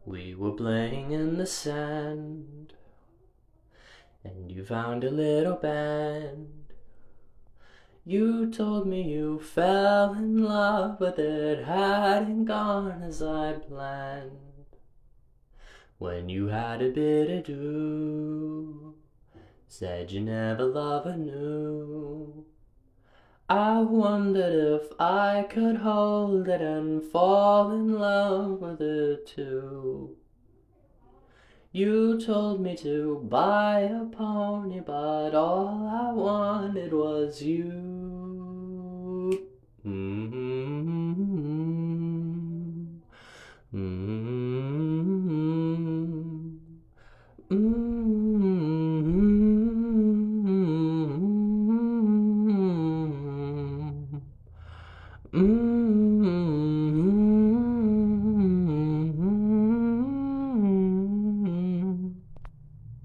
We were playing in the sand, and you found a little band. You told me you fell in love, but it hadn't gone as I planned. When you had a bit ado, said you never love anew. I wondered if I could hold it and fall in love with it too. You told me to buy a pony, but all I wanted was you. Mm-hmm. Mm-hmm.